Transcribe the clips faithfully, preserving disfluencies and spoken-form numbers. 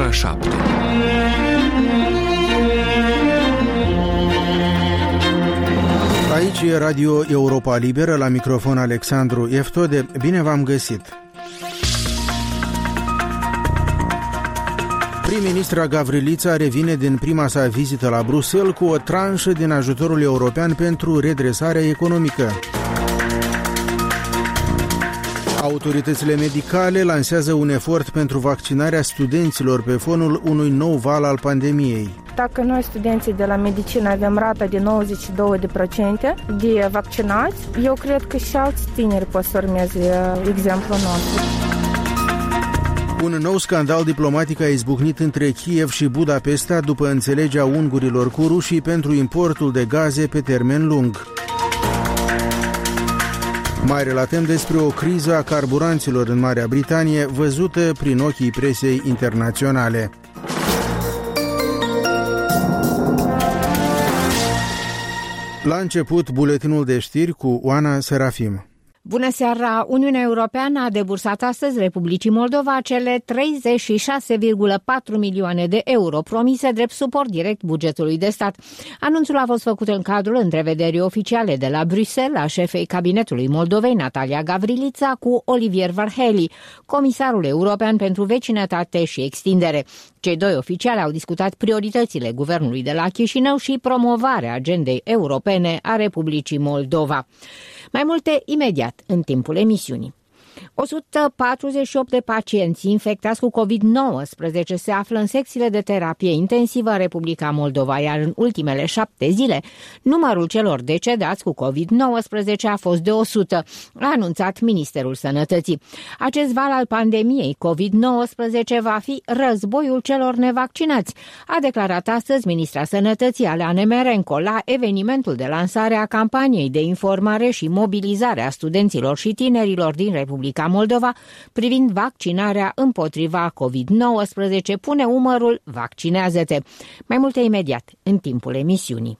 ora șapte. Aici e Radio Europa Liberă, la microfon Alexandru Eftode. Bine v-am găsit! Prim-ministra Gavrilița revine din prima sa vizită la Bruxelles cu o tranșă din ajutorul european pentru redresarea economică. Autoritățile medicale lansează un efort pentru vaccinarea studenților pe fonul unui nou val al pandemiei. Dacă noi, studenții de la medicină, avem rata de nouăzeci și doi la sută de vaccinați, eu cred că și alți tineri pot să urmeze exemplul nostru. Un nou scandal diplomatic a izbucnit între Kiev și Budapesta după înțelegerea ungurilor cu rușii pentru importul de gaze pe termen lung. Mai relatăm despre o criză a carburanților în Marea Britanie, văzută prin ochii presei internaționale. La început, buletinul de știri cu Oana Serafim. Bună seara! Uniunea Europeană a debursat astăzi Republicii Moldova cele treizeci și șase virgulă patru milioane de euro promise drept suport direct bugetului de stat. Anunțul a fost făcut în cadrul întrevederii oficiale de la Bruxelles a șefei cabinetului Moldovei, Natalia Gavrilița, cu Olivier Varhelyi, comisarul european pentru vecinătate și extindere. Cei doi oficiali au discutat prioritățile guvernului de la Chișinău și promovarea agendei europene a Republicii Moldova. Mai multe imediat în timpul emisiunii. o sută patruzeci și opt de pacienți infectați cu covid nouăsprezece se află în secțiile de terapie intensivă în Republica Moldova, iar în ultimele șapte zile numărul celor decedați cu covid nouăsprezece a fost de o sută, a anunțat Ministerul Sănătății. Acest val al pandemiei covid nouăsprezece va fi războiul celor nevaccinați, a declarat astăzi ministra Sănătății Alea Nemerenko la evenimentul de lansare a campaniei de informare și mobilizare a studenților și tinerilor din Republica Moldova privind vaccinarea împotriva covid nouăsprezece. Pune umărul, vaccinează-te. Mai multe imediat în timpul emisiunii.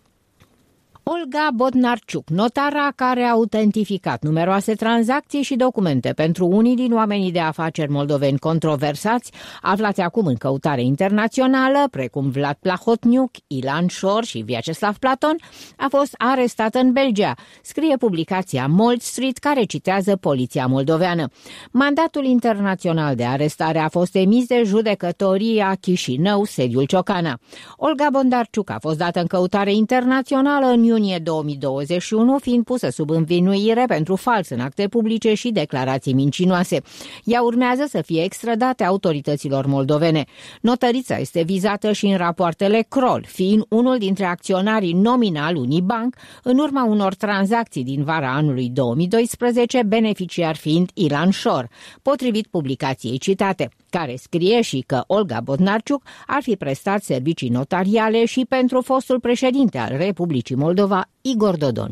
Olga Bodnarciuc, notara care a autentificat numeroase tranzacții și documente pentru unii din oamenii de afaceri moldoveni controversați, aflați acum în căutare internațională, precum Vlad Plahotniuc, Ilan Șor și Vyacheslav Platon, a fost arestată în Belgia, scrie publicația Mold Street, care citează poliția moldoveană. Mandatul internațional de arestare a fost emis de judecătoria Chișinău, sediul Ciocana. Olga Bodnarciuc a fost dată în căutare internațională în iunie două mii douăzeci și unu, fiind pusă sub învinuire pentru fals în acte publice și declarații mincinoase. Ea urmează să fie extradate autorităților moldovene. Notărița este vizată și în rapoartele Kroll, fiind unul dintre acționarii nominal Unibank, în urma unor tranzacții din vara anului două mii doisprezece, beneficiar fiind Ilan Șor, potrivit publicației citate, care scrie și că Olga Bodnarciuc ar fi prestat servicii notariale și pentru fostul președinte al Republicii Moldova, Igor Dodon.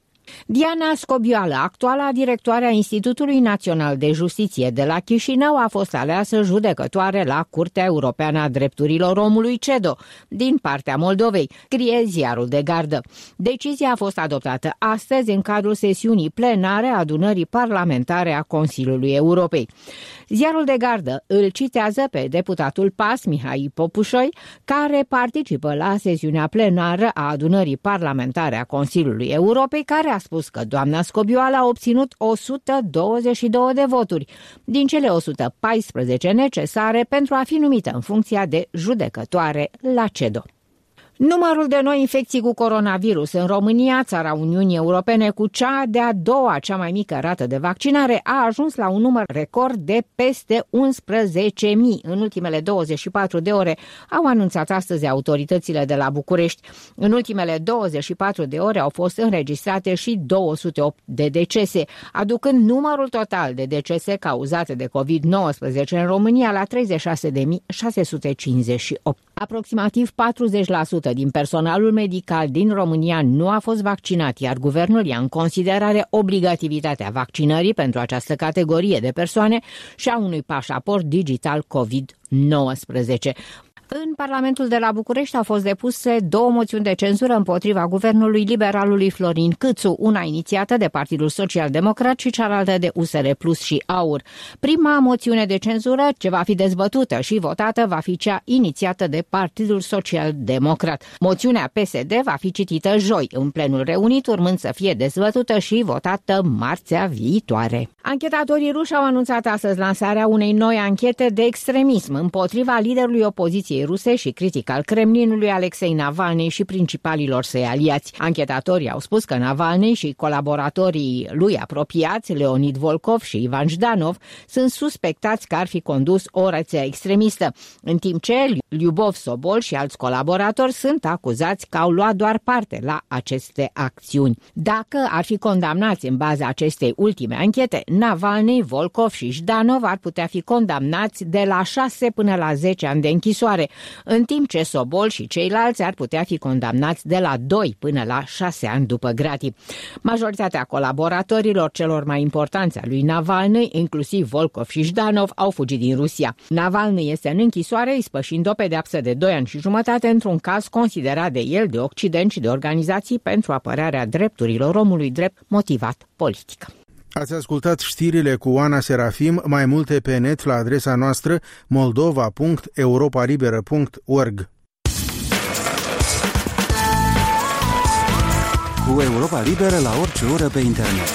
Diana Scobioală, actuala directoare a Institutului Național de Justiție de la Chișinău, a fost aleasă judecătoare la Curtea Europeană a Drepturilor Omului C E D O din partea Moldovei, scrie Ziarul de Gardă. Decizia a fost adoptată astăzi în cadrul sesiunii plenare a adunării parlamentare a Consiliului Europei. Ziarul de Gardă îl citează pe deputatul P A S, Mihai Popușoi, care participă la sesiunea plenară a adunării parlamentare a Consiliului Europei, care a spus că doamna Scobioală a obținut o sută douăzeci și doi de voturi, din cele o sută paisprezece necesare pentru a fi numită în funcția de judecătoare la C E D O. Numărul de noi infecții cu coronavirus în România, țara Uniunii Europene cu cea de-a doua cea mai mică rată de vaccinare, a ajuns la un număr record de peste unsprezece mii în ultimele douăzeci și patru de ore, au anunțat astăzi autoritățile de la București. În ultimele douăzeci și patru de ore au fost înregistrate și două sute opt de decese, aducând numărul total de decese cauzate de covid nouăsprezece în România la treizeci și șase de mii șase sute cincizeci și opt. Aproximativ patruzeci la sută din personalul medical din România nu a fost vaccinat, iar guvernul ia în considerare obligativitatea vaccinării pentru această categorie de persoane și a unui pașaport digital covid nouăsprezece. În Parlamentul de la București au fost depuse două moțiuni de cenzură împotriva guvernului liberalului Florin Câțu, una inițiată de Partidul Social-Democrat și cealaltă de U S R Plus și AUR. Prima moțiune de cenzură, ce va fi dezbătută și votată, va fi cea inițiată de Partidul Social-Democrat. Moțiunea P S D va fi citită joi în plenul reunit, urmând să fie dezbătută și votată marțea viitoare. Anchetatorii ruși au anunțat astăzi lansarea unei noi anchete de extremism împotriva liderului opoziției ruse și critic al Kremlinului Alexei Navalny și principalilor săi aliați. Anchetatorii au spus că Navalny și colaboratorii lui apropiați, Leonid Volkov și Ivan Jdanov, sunt suspectați că ar fi condus o rețea extremistă, în timp ce Lyubov Sobol și alți colaboratori sunt acuzați că au luat doar parte la aceste acțiuni. Dacă ar fi condamnați în baza acestei ultime anchete, Navalny, Volkov și Jdanov ar putea fi condamnați de la șase până la zece ani de închisoare, în timp ce Sobol și ceilalți ar putea fi condamnați de la doi până la șase ani după gratii. Majoritatea colaboratorilor celor mai importanți a lui Navalny, inclusiv Volkov și Jdanov, au fugit din Rusia. Navalny este în închisoare, ispășind o pedeapsă de doi ani și jumătate într-un caz considerat de el de Occident și de organizații pentru apărarea drepturilor omului, drept motivat politic. Ați ascultat știrile cu Oana Serafim, mai multe pe net la adresa noastră moldova punct europa liberă punct org. Cu Europa Liberă la orice oră pe internet.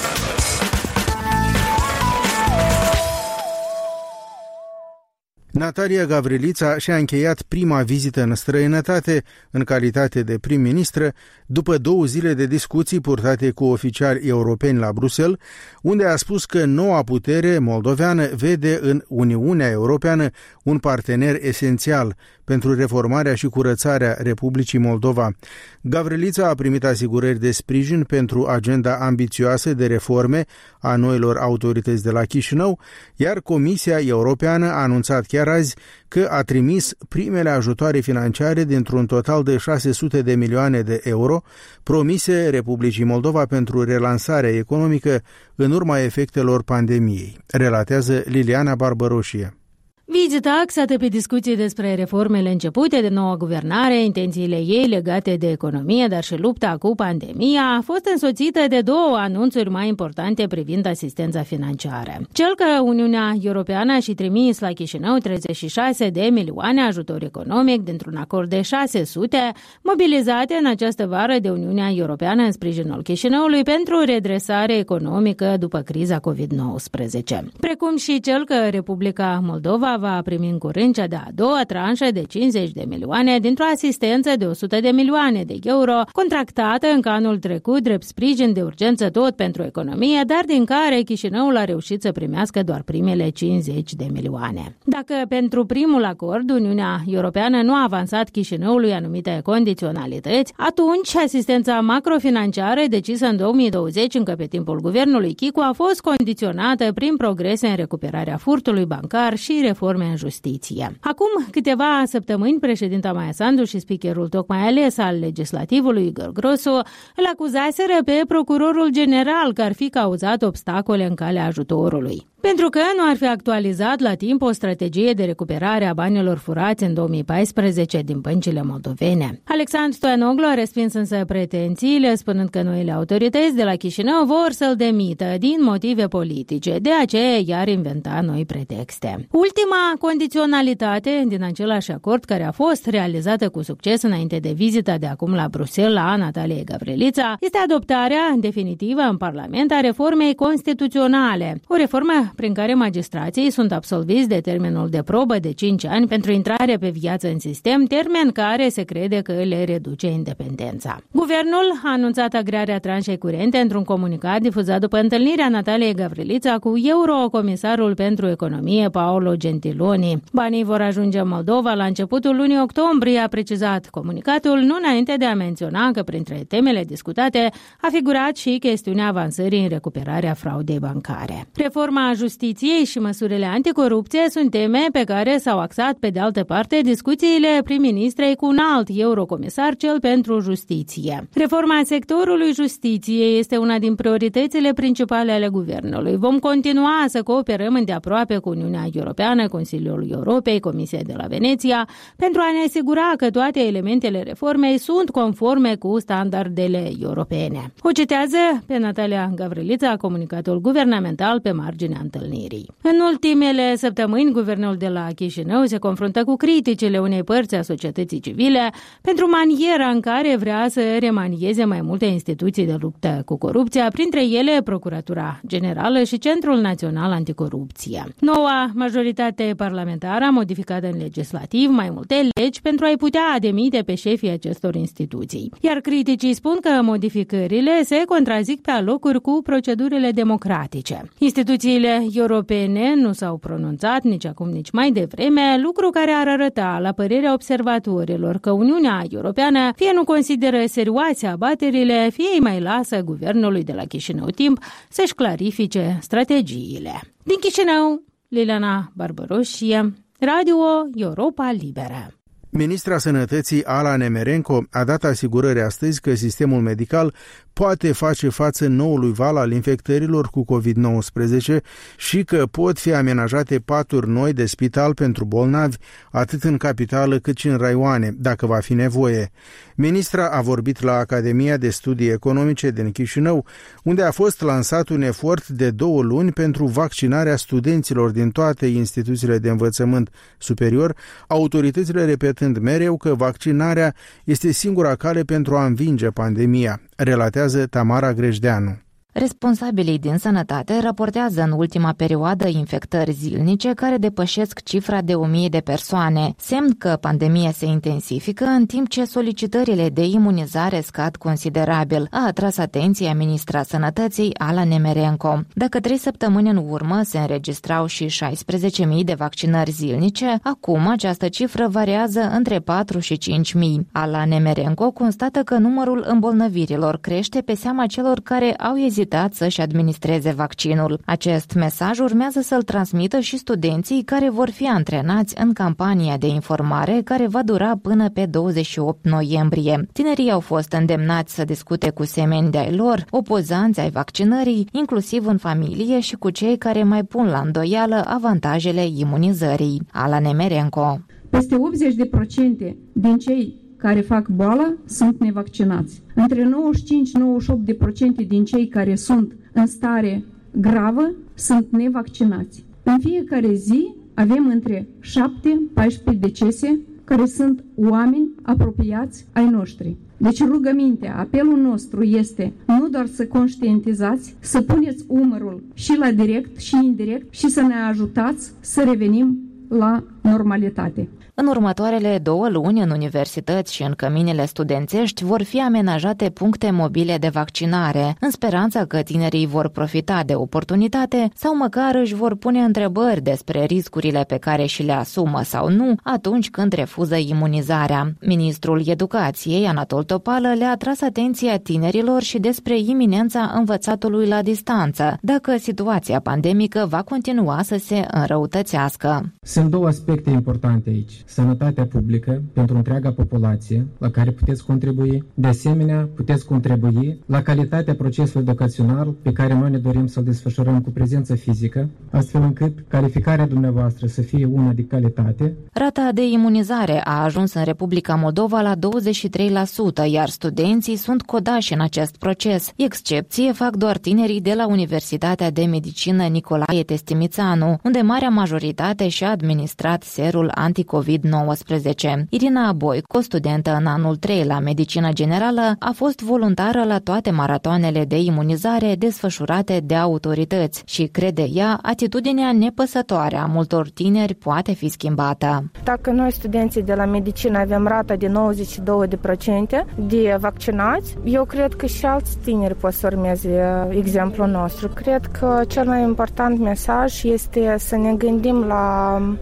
Natalia Gavrilița și-a încheiat prima vizită în străinătate în calitate de prim-ministră după două zile de discuții purtate cu oficiali europeni la Bruxelles, unde a spus că noua putere moldoveană vede în Uniunea Europeană un partener esențial pentru reformarea și curățarea Republicii Moldova. Gavrilița a primit asigurări de sprijin pentru agenda ambițioasă de reforme a noilor autorități de la Chișinău, iar Comisia Europeană a anunțat chiar azi că a trimis primele ajutoare financiare dintr-un total de șase sute de milioane de euro promise Republicii Moldova pentru relansarea economică în urma efectelor pandemiei, relatează Liliana Barbăroșie. Vizita axată pe discuții despre reformele începute de noua guvernare, intențiile ei legate de economie, dar și lupta cu pandemia, a fost însoțită de două anunțuri mai importante privind asistența financiară. Cel că Uniunea Europeană a și trimis la Chișinău treizeci și șase de milioane ajutor economic dintr-un acord de șase sute, mobilizate în această vară de Uniunea Europeană în sprijinul Chișinăului pentru redresare economică după criza covid nouăsprezece. Precum și cel că Republica Moldova va primi în curând cea de-a doua tranșă de cincizeci de milioane dintr-o asistență de o sută de milioane de euro, contractată în anul trecut drept sprijin de urgență tot pentru economie, dar din care Chișinăul a reușit să primească doar primele cincizeci de milioane. Dacă pentru primul acord Uniunea Europeană nu a avansat Chișinăului anumite condiționalități, atunci asistența macrofinanciară decisă în două mii douăzeci încă pe timpul guvernului Chicu a fost condiționată prin progrese în recuperarea furtului bancar și reforme în justiție. Acum câteva săptămâni, președinta Maia Sandu și speakerul tocmai ales al legislativului Igor Grosu îl acuzaseră pe procurorul general că ar fi cauzat obstacole în calea ajutorului, pentru că nu ar fi actualizat la timp o strategie de recuperare a banilor furați în două mii paisprezece din băncile moldovene. Alexandru Stoianoglu a respins însă pretențiile, spunând că noile autorități de la Chișinău vor să-l demită din motive politice, de aceea i-ar inventa noi pretexte. Ultima condiționalitate din același acord, care a fost realizată cu succes înainte de vizita de acum la Bruxelles a Nataliei Gavrilița, este adoptarea definitivă în Parlament a reformei constituționale, o reformă prin care magistrații sunt absolviți de termenul de probă de cinci ani pentru intrare pe viață în sistem, termen care se crede că le reduce independența. Guvernul a anunțat agrearea tranșei curente într-un comunicat difuzat după întâlnirea Nataliei Gavrilița cu eurocomisarul pentru economie Paolo Gentiloni. Banii vor ajunge în Moldova la începutul lunii octombrie, a precizat comunicatul, nu înainte de a menționa că printre temele discutate a figurat și chestiunea avansării în recuperarea fraudei bancare. Reforma justiției și măsurile anticorupție sunt teme pe care s-au axat, pe de altă parte, discuțiile prim-ministrei cu un alt eurocomisar, cel pentru justiție. Reforma sectorului justiției este una din prioritățile principale ale guvernului. Vom continua să cooperăm îndeaproape cu Uniunea Europeană, Consiliul Europei, Comisia de la Veneția, pentru a ne asigura că toate elementele reformei sunt conforme cu standardele europene. O citează pe Natalia Gavrilița, comunicatul guvernamental pe marginea întâlnirii. În ultimele săptămâni, guvernul de la Chișinău se confruntă cu criticile unei părți a societății civile pentru maniera în care vrea să remanieze mai multe instituții de luptă cu corupția, printre ele Procuratura Generală și Centrul Național Anticorupție. Noua majoritate parlamentară a modificat în legislativ mai multe legi pentru a-i putea demite pe șefii acestor instituții. Iar criticii spun că modificările se contrazic pe alocuri cu procedurile democratice. Instituțiile europene nu s-au pronunțat nici acum, nici mai devreme, lucru care ar arăta, la părerea observatorilor, că Uniunea Europeană fie nu consideră serioase abaterile, fie îi mai lasă guvernului de la Chișinău timp să-și clarifice strategiile. Din Chișinău, Liliana Barbaroșie, Radio Europa Liberă. Ministra Sănătății Ala Nemerenko a dat asigurări astăzi că sistemul medical poate face față noului val al infectărilor cu covid nouăsprezece și că pot fi amenajate paturi noi de spital pentru bolnavi, atât în capitală cât și în raioane, dacă va fi nevoie. Ministra a vorbit la Academia de Studii Economice din Chișinău, unde a fost lansat un efort de două luni pentru vaccinarea studenților din toate instituțiile de învățământ superior, autoritățile repetând mereu că vaccinarea este singura cale pentru a învinge pandemia, relatează Tamara Grejdeanu. Responsabilii din sănătate raportează în ultima perioadă infectări zilnice care depășesc cifra de o mie de persoane, semn că pandemia se intensifică în timp ce solicitările de imunizare scad considerabil, a atras atenția ministra Sănătății Ala Nemerenko. Dacă trei săptămâni în urmă se înregistrau și șaisprezece mii de vaccinări zilnice, acum această cifră variază între patru și cinci mii. Ala Nemerenko constată că numărul îmbolnăvirilor crește pe seama celor care au ezitat să-și administreze vaccinul. Acest mesaj urmează să-l transmită și studenții care vor fi antrenați în campania de informare care va dura până pe douăzeci și opt noiembrie. Tinerii au fost îndemnați să discute cu semeni de-ai lor, opozanți ai vaccinării, inclusiv în familie și cu cei care mai pun la îndoială avantajele imunizării. Ala Nemerenko. Peste optzeci la sută din cei care fac boală sunt nevaccinați. Între nouăzeci și cinci la nouăzeci și opt la sută din cei care sunt în stare gravă sunt nevaccinați. În fiecare zi avem între șapte la paisprezece decese care sunt oameni apropiați ai noștri. Deci rugămintea, apelul nostru este nu doar să conștientizați, să puneți umărul și la direct și indirect și să ne ajutați să revenim la normalitate. În următoarele două luni, în universități și în căminele studențești vor fi amenajate puncte mobile de vaccinare, în speranța că tinerii vor profita de oportunitate sau măcar își vor pune întrebări despre riscurile pe care și le asumă sau nu atunci când refuză imunizarea. Ministrul Educației, Anatol Topală, le-a atras atenția tinerilor și despre iminența învățatului la distanță, dacă situația pandemică va continua să se înrăutățească. Sunt două aspecte importante aici. Sănătatea publică pentru întreaga populație, la care puteți contribui. De asemenea, puteți contribui la calitatea procesului educațional pe care noi ne dorim să-l desfășurăm cu prezență fizică, astfel încât calificarea dumneavoastră să fie una de calitate. Rata de imunizare a ajuns în Republica Moldova la douăzeci și trei la sută, iar studenții sunt codași în acest proces. Excepție fac doar tinerii de la Universitatea de Medicină Nicolae Testimițanu, unde marea majoritate și-a administrat serul anticovid nouăsprezece. Irina Boico, studentă în anul trei la Medicină Generală, a fost voluntară la toate maratoanele de imunizare desfășurate de autorități și, crede ea, atitudinea nepăsătoare a multor tineri poate fi schimbată. Dacă noi, studenții de la medicină, avem rata de nouăzeci și doi la sută de vaccinați, eu cred că și alți tineri pot să urmeze exemplul nostru. Cred că cel mai important mesaj este să ne gândim la părinții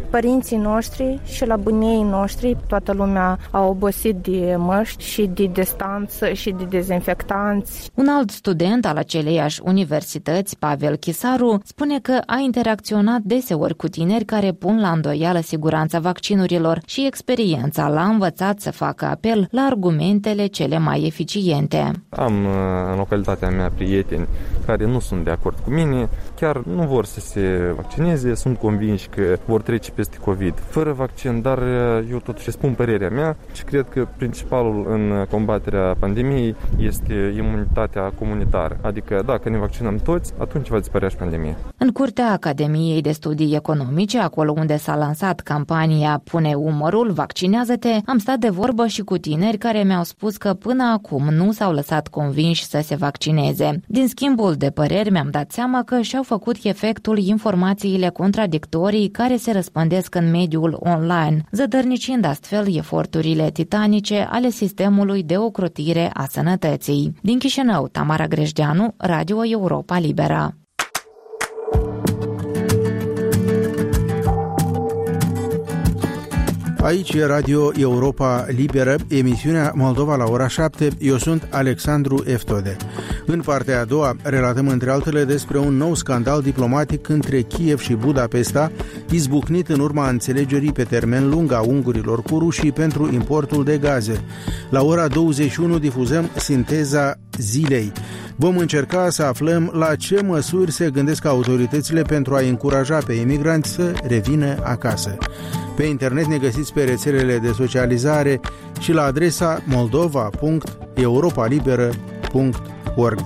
pacienții noștri și la bunii noștri. Toată lumea a obosit de măști și de distanță și de dezinfectanți. Un alt student al aceleiași universități, Pavel Chisaru, spune că a interacționat deseori cu tineri care pun la îndoială siguranța vaccinurilor și experiența l-a învățat să facă apel la argumentele cele mai eficiente. Am în localitatea mea prieteni care nu sunt de acord cu mine, chiar nu vor să se vaccineze, sunt convinși că vor trece peste COVID fără vaccin, dar eu totuși spun părerea mea și cred că principalul în combaterea pandemiei este imunitatea comunitară. Adică dacă ne vaccinăm toți, atunci va dispărea și pandemia. În curtea Academiei de Studii Economice, acolo unde s-a lansat campania Pune umărul, vaccinează-te, am stat de vorbă și cu tineri care mi-au spus că până acum nu s-au lăsat convinși să se vaccineze. Din schimbul de păreri mi-am dat seama că și-au făcut efectul informațiile contradictorii care se răspândesc în mediul online, zădărnicind astfel eforturile titanice ale sistemului de ocrotire a sănătății. Din Chișinău, Tamara Grejdeanu, Radio Europa Liberă. Aici e Radio Europa Liberă, emisiunea Moldova la ora șapte. Eu sunt Alexandru Eftode. În partea a doua relatăm între altele despre un nou scandal diplomatic între Kiev și Budapesta, izbucnit în urma înțelegerii pe termen lung a ungurilor cu rușii pentru importul de gaze. La ora douăzeci și unu difuzăm Sinteza zilei. Vom încerca să aflăm la ce măsuri se gândesc autoritățile pentru a încuraja pe emigranți să revină acasă. Pe internet ne găsiți pe rețelele de socializare și la adresa moldova punct europa liberă punct org.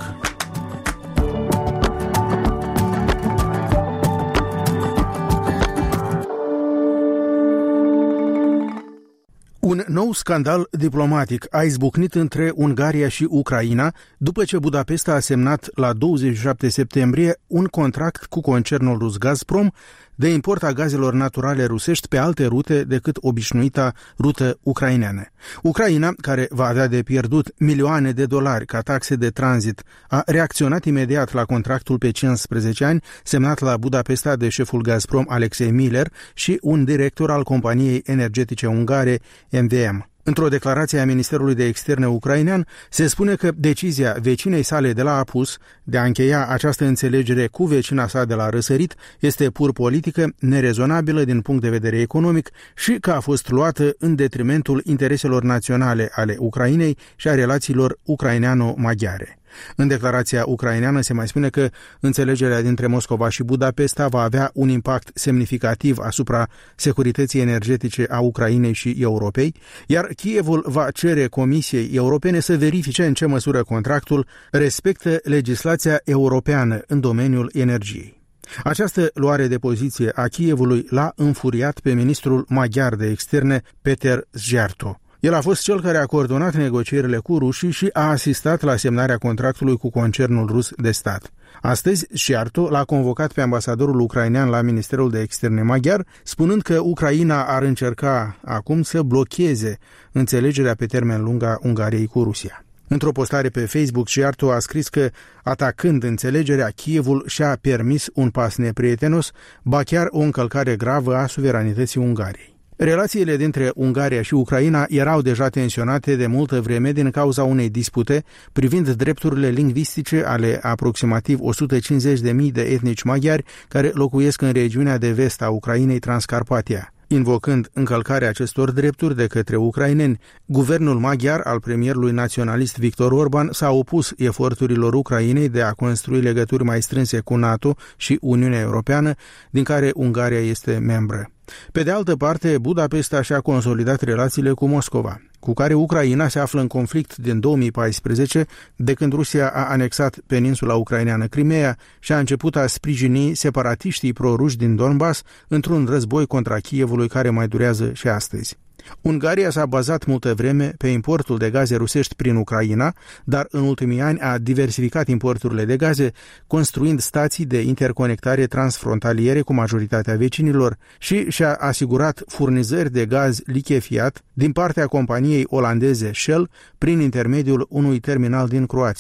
Un nou scandal diplomatic a izbucnit între Ungaria și Ucraina după ce Budapesta a semnat la douăzeci și șapte septembrie un contract cu concernul rus Gazprom de import a gazelor naturale rusești pe alte rute decât obișnuita rută ucraineană. Ucraina, care va avea de pierdut milioane de dolari ca taxe de tranzit, a reacționat imediat la contractul pe cincisprezece ani semnat la Budapesta de șeful Gazprom Alexei Miller și un director al companiei energetice ungare M V M. Într-o declarație a Ministerului de Externe ucrainean se spune că decizia vecinei sale de la apus de a încheia această înțelegere cu vecina sa de la răsărit este pur politică, nerezonabilă din punct de vedere economic și că a fost luată în detrimentul intereselor naționale ale Ucrainei și a relațiilor ucraineano-maghiare. În declarația ucraineană se mai spune că înțelegerea dintre Moscova și Budapesta va avea un impact semnificativ asupra securității energetice a Ucrainei și Europei, iar Kievul va cere Comisiei Europene să verifice în ce măsură contractul respectă legislația europeană în domeniul energiei. Această luare de poziție a Kievului l-a înfuriat pe ministrul maghiar de externe Peter Szijjártó. El a fost cel care a coordonat negocierile cu rușii și a asistat la semnarea contractului cu concernul rus de stat. Astăzi, Szijjártó l-a convocat pe ambasadorul ucrainean la Ministerul de Externe maghiar, spunând că Ucraina ar încerca acum să blocheze înțelegerea pe termen lung a Ungariei cu Rusia. Într-o postare pe Facebook, Szijjártó a scris că, atacând înțelegerea, Kievul și-a permis un pas neprietenos, ba chiar o încălcare gravă a suveranității Ungariei. Relațiile dintre Ungaria și Ucraina erau deja tensionate de multă vreme din cauza unei dispute privind drepturile lingvistice ale aproximativ o sută cincizeci de mii de etnici maghiari care locuiesc în regiunea de vest a Ucrainei, Transcarpatia. Invocând încălcarea acestor drepturi de către ucraineni, guvernul maghiar al premierului naționalist Viktor Orban s-a opus eforturilor Ucrainei de a construi legături mai strânse cu NATO și Uniunea Europeană, din care Ungaria este membră. Pe de altă parte, Budapesta și-a consolidat relațiile cu Moscova, cu care Ucraina se află în conflict din două mii paisprezece, de când Rusia a anexat peninsula ucraineană Crimea și a început a sprijini separatiștii proruși din Donbass într-un război contra Kievului care mai durează și astăzi. Ungaria s-a bazat multă vreme pe importul de gaze rusești prin Ucraina, dar în ultimii ani a diversificat importurile de gaze, construind stații de interconectare transfrontaliere cu majoritatea vecinilor și și-a asigurat furnizări de gaz lichefiat din partea companiei olandeze Shell prin intermediul unui terminal din Croația.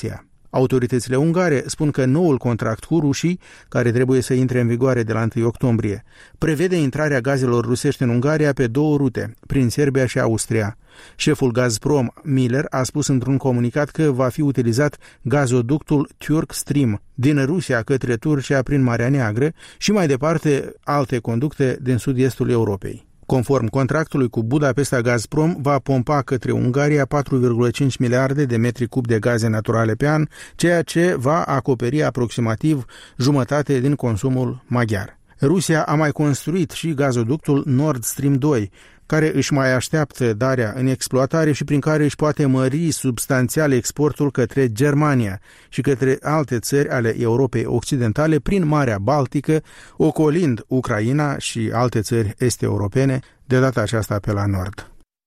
Autoritățile ungare spun că noul contract cu rușii, care trebuie să intre în vigoare de la întâi octombrie, prevede intrarea gazelor rusești în Ungaria pe două rute, prin Serbia și Austria. Șeful Gazprom, Miller, a spus într-un comunicat că va fi utilizat gazoductul Turk Stream din Rusia către Turcia prin Marea Neagră și mai departe alte conducte din sud-estul Europei. Conform contractului cu Budapesta, Gazprom va pompa către Ungaria patru virgulă cinci miliarde de metri cub de gaze naturale pe an, ceea ce va acoperi aproximativ jumătate din consumul maghiar. Rusia a mai construit și gazoductul Nord Stream doi, care își mai așteaptă darea în exploatare și prin care își poate mări substanțial exportul către Germania și către alte țări ale Europei Occidentale prin Marea Baltică, ocolind Ucraina și alte țări est-europene, de data aceasta pe la nord.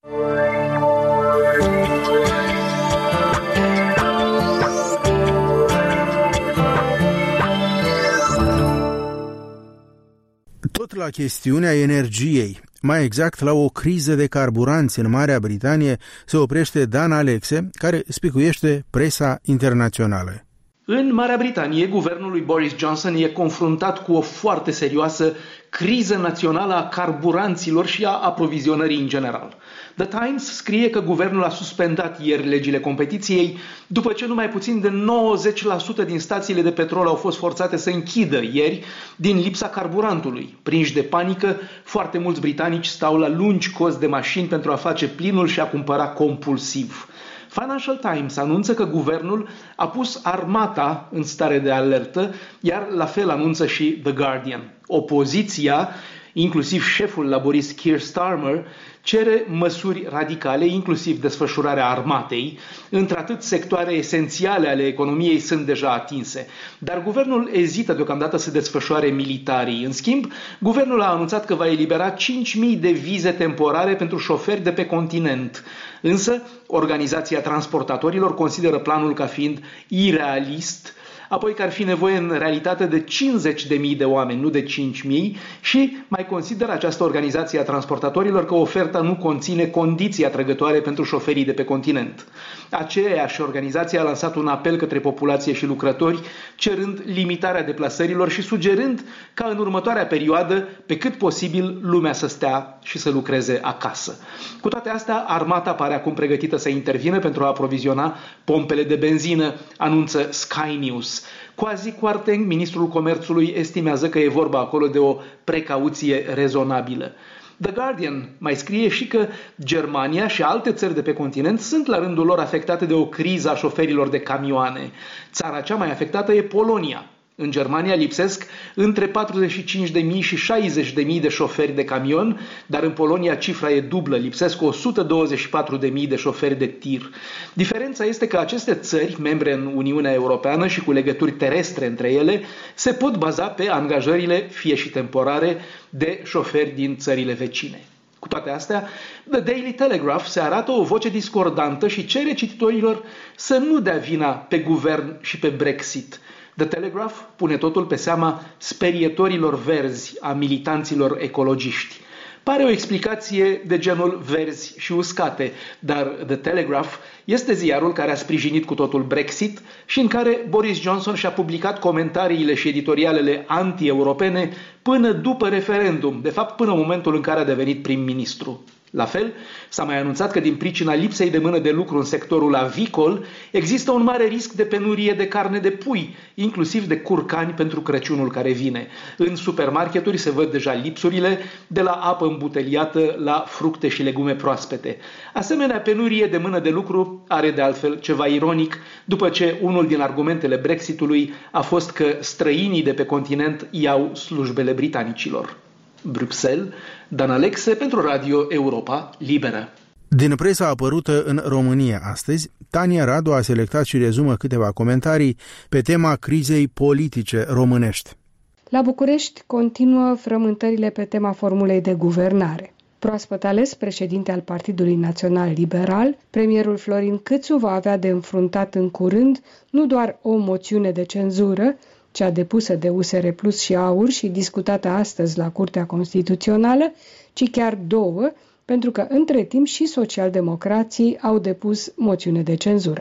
Tot la chestiunea energiei, mai exact la o criză de carburanți în Marea Britanie, se oprește Dan Alexe, care spicuiește presa internațională. În Marea Britanie, guvernul lui Boris Johnson e confruntat cu o foarte serioasă criză națională a carburanților și a aprovizionării în general. The Times scrie că guvernul a suspendat ieri legile competiției, după ce numai puțin de nouăzeci la sută din stațiile de petrol au fost forțate să închidă ieri din lipsa carburantului. Prinși de panică, foarte mulți britanici stau la lungi cozi de mașini pentru a face plinul și a cumpăra compulsiv. Financial Times anunță că guvernul a pus armata în stare de alertă, iar la fel anunță și The Guardian. Opoziția, inclusiv șeful laborist Keir Starmer, cere măsuri radicale, inclusiv desfășurarea armatei, într-atât sectoare esențiale ale economiei sunt deja atinse. Dar guvernul ezită deocamdată să desfășoare militarii. În schimb, guvernul a anunțat că va elibera cinci mii de vize temporare pentru șoferi de pe continent. Însă, Organizația Transportatorilor consideră planul ca fiind irealist, apoi că ar fi nevoie în realitate de cincizeci de mii de oameni, nu de cinci mii, și mai consideră această organizație a transportatorilor că oferta nu conține condiții atrăgătoare pentru șoferii de pe continent. Aceeași organizație a lansat un apel către populație și lucrători, cerând limitarea deplasărilor și sugerând ca în următoarea perioadă, pe cât posibil, lumea să stea și să lucreze acasă. Cu toate astea, armata pare acum pregătită să intervină pentru a aproviziona pompele de benzină, anunță Sky News. Kwasi Kwarteng, ministrul comerțului, estimează că e vorba acolo de o precauție rezonabilă. The Guardian mai scrie și că Germania și alte țări de pe continent sunt la rândul lor afectate de o criză a șoferilor de camioane. Țara cea mai afectată e Polonia. În Germania lipsesc între patruzeci și cinci de mii și șaizeci de mii de șoferi de camion, dar în Polonia cifra e dublă, lipsesc o sută douăzeci și patru de mii de șoferi de tir. Diferența este că aceste țări, membre în Uniunea Europeană și cu legături terestre între ele, se pot baza pe angajările, fie și temporare, de șoferi din țările vecine. Cu toate astea, The Daily Telegraph se arată o voce discordantă și cere cititorilor să nu dea vina pe guvern și pe Brexit. The Telegraph pune totul pe seama sperietorilor verzi a militanților ecologiști. Pare o explicație de genul verzi și uscate, dar The Telegraph este ziarul care a sprijinit cu totul Brexit și în care Boris Johnson și-a publicat comentariile și editorialele anti-europene până după referendum, de fapt până în momentul în care a devenit prim-ministru. La fel, s-a mai anunțat că din pricina lipsei de mână de lucru în sectorul avicol, există un mare risc de penurie de carne de pui, inclusiv de curcani pentru Crăciunul care vine. În supermarketuri se văd deja lipsurile, de la apă îmbuteliată la fructe și legume proaspete. Asemenea, penurie de mână de lucru are de altfel ceva ironic, după ce unul din argumentele Brexitului a fost că străinii de pe continent iau slujbele britanicilor. Bruxelles, Dan Alexe pentru Radio Europa Liberă. Din presa apărută în România astăzi, Tania Radu a selectat și rezumă câteva comentarii pe tema crizei politice românești. La București continuă frământările pe tema formulei de guvernare. Proaspăt ales președinte al Partidului Național Liberal, premierul Florin Câțu va avea de înfruntat în curând nu doar o moțiune de cenzură, cea depusă de U S R Plus și AUR și discutată astăzi la Curtea Constituțională, ci chiar două, pentru că între timp și socialdemocrații au depus moțiune de cenzură.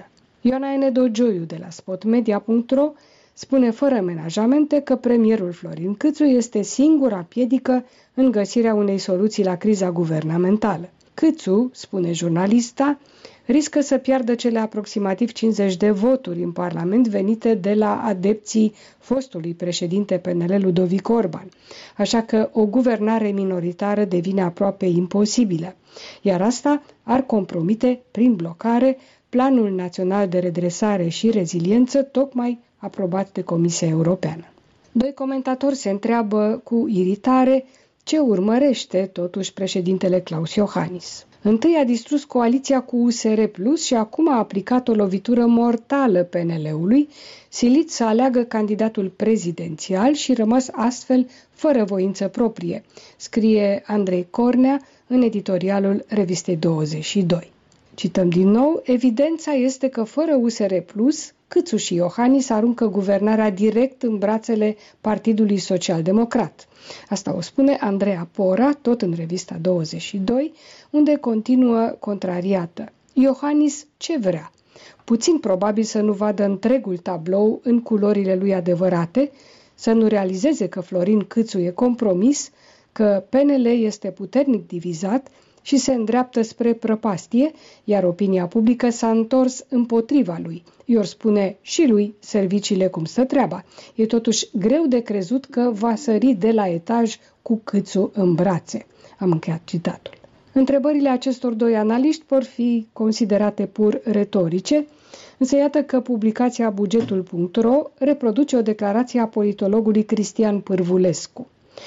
Ioana Enedogioiu de la spotmedia punct ro spune fără menajamente că premierul Florin Câțu este singura piedică în găsirea unei soluții la criza guvernamentală. Câțu, spune jurnalista, riscă să piardă cele aproximativ cincizeci de voturi în Parlament venite de la adepții fostului președinte P N L Ludovic Orban, așa că o guvernare minoritară devine aproape imposibilă, iar asta ar compromite prin blocare Planul Național de Redresare și Reziliență, tocmai aprobat de Comisia Europeană. Doi comentatori se întreabă cu iritare ce urmărește totuși președintele Klaus Iohannis. Întâi a distrus coaliția cu U S R Plus și acum a aplicat o lovitură mortală P N L-ului, silit să aleagă candidatul prezidențial și rămas astfel fără voință proprie, scrie Andrei Cornea în editorialul Revistei douăzeci și doi. Cităm din nou, evidența este că fără U S R Plus, Câțu și Iohannis aruncă guvernarea direct în brațele Partidului Social-Democrat. Asta o spune Andreea Pora, tot în Revista douăzeci și doi, unde continuă contrariată. Iohannis ce vrea? Puțin probabil să nu vadă întregul tablou în culorile lui adevărate, să nu realizeze că Florin Câțu e compromis, că P N L este puternic divizat și se îndreaptă spre prăpastie, iar opinia publică s-a întors împotriva lui. I-or spune și lui serviciile cum stă treaba. E totuși greu de crezut că va sări de la etaj cu Câțu în brațe. Am încheiat citatul. Întrebările acestor doi analiști vor fi considerate pur retorice, însă iată că publicația bugetul punct ro reproduce o declarație a politologului Cristian Pârvulescu.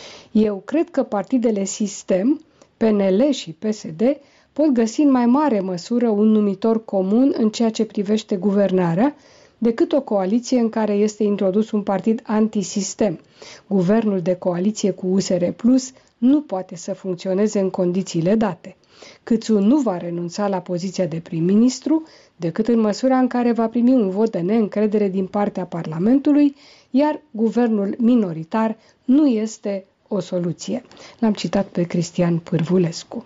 Eu cred că partidele sistem, P N L și P S D, pot găsi în mai mare măsură un numitor comun în ceea ce privește guvernarea, decât o coaliție în care este introdus un partid antisistem. Guvernul de coaliție cu U S R Plus nu poate să funcționeze în condițiile date. Câțu nu va renunța la poziția de prim-ministru decât în măsura în care va primi un vot de neîncredere din partea Parlamentului, iar guvernul minoritar nu este o soluție. L-am citat pe Cristian Pârvulescu.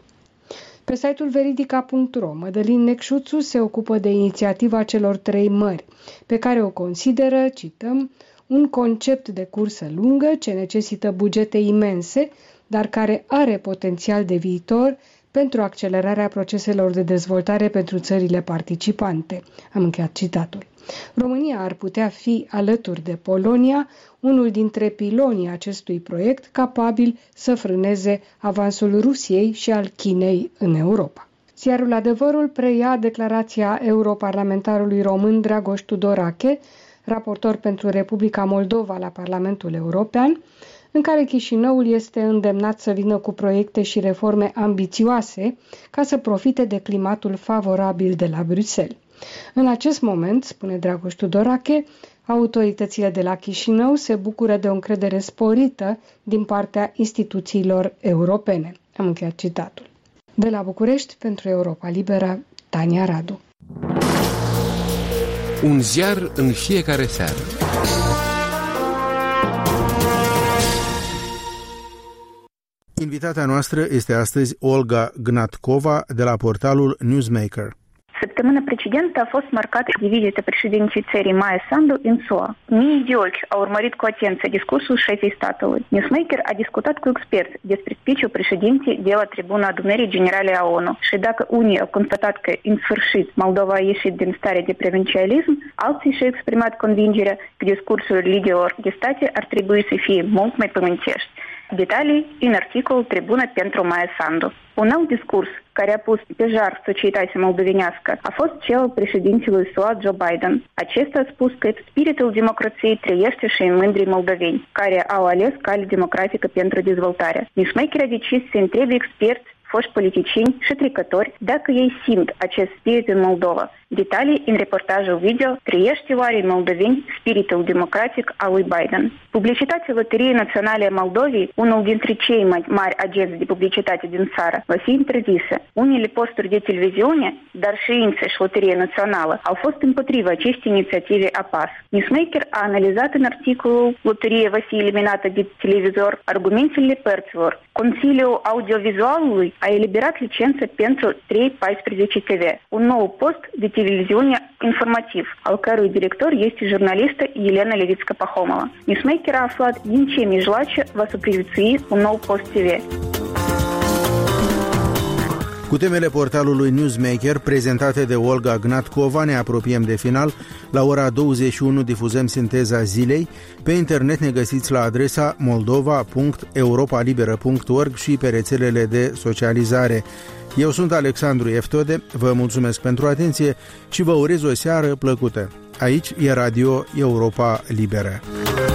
Pe site-ul veridica punct ro, Mădălin Necșuțu se ocupă de inițiativa celor trei mări, pe care o consideră, cităm, un concept de cursă lungă ce necesită bugete imense, dar care are potențial de viitor pentru accelerarea proceselor de dezvoltare pentru țările participante. Am încheiat citatul. România ar putea fi, alături de Polonia, unul dintre pilonii acestui proiect capabil să frâneze avansul Rusiei și al Chinei în Europa. Ziarul Adevărul preia declarația europarlamentarului român Dragoș Tudorache, raportor pentru Republica Moldova la Parlamentul European, în care Chișinăul este îndemnat să vină cu proiecte și reforme ambițioase ca să profite de climatul favorabil de la Bruxelles. În acest moment, spune Dragoș Tudorache, autoritățile de la Chișinău se bucură de o încredere sporită din partea instituțiilor europene. Am încheiat citatul. De la București, pentru Europa Liberă, Tania Radu. Un ziar în fiecare seară. Invitata noastră este astăzi Olga Gnatkova de la portalul Newsmaker. Săptămâna precedentă a fost marcată de vizită președinției țării Maia Sandu în S U A. Mii de ochi au urmărit cu atenție discursul șefei statului. Newsmaker a discutat cu experți despre speech-ul președinției de la tribuna Adunării Generale a ONU și dacă unii au constatat că, în sfârșit, Moldova a ieșit din stare de provincialism, alții și-au exprimat convingerea că discursurile liderilor de state ar trebui să fie mult mai pământești. Detalii în articolul Tribuna pentru Maia Sandu. Un alt discurs care a pus pe jar societatea moldovenească a fost cel al președintelui S U A Joe Biden. Acesta a spus că spiritul democrației trăiește și în mândrii moldoveni, care au ales cale democratică pentru dezvoltare. Newsmaker a decis să întrebe experți, foști politicieni și trecători dacă ei simt acest spirit în Moldova. Detalii în reportajul video Trăiește oare în moldoveni spiritul democratic al lui Biden. Publicitatea Loteriei Naționale a Moldovei, unul dintre cei mai mari agenți de publicitate din țară, va fi interzisă. Unele posturi de televiziune, dar și însăși Loteria Națională, au fost împotriva acestei inițiative a P A S. Newsmaker a analizat în articolul Loteria va fi eliminată de televizor argumentele părților. Consiliul Audiovizualului a eliberat licență pentru trei paisprezece T V, un nou post de televiziune informativ, al cărui director este jurnalistă Elena Levitska-Pahomova. Newsmaker a aflat din ce mijloace va supraviețui un nou post T V. Cu temele portalului Newsmaker, prezentate de Olga Gnatkova, ne apropiem de final. La ora douăzeci și unu difuzăm sinteza zilei. Pe internet ne găsiți la adresa moldova punct europa liberă punct org și pe rețelele de socializare. Eu sunt Alexandru Eftode, vă mulțumesc pentru atenție și vă urez o seară plăcută. Aici e Radio Europa Liberă.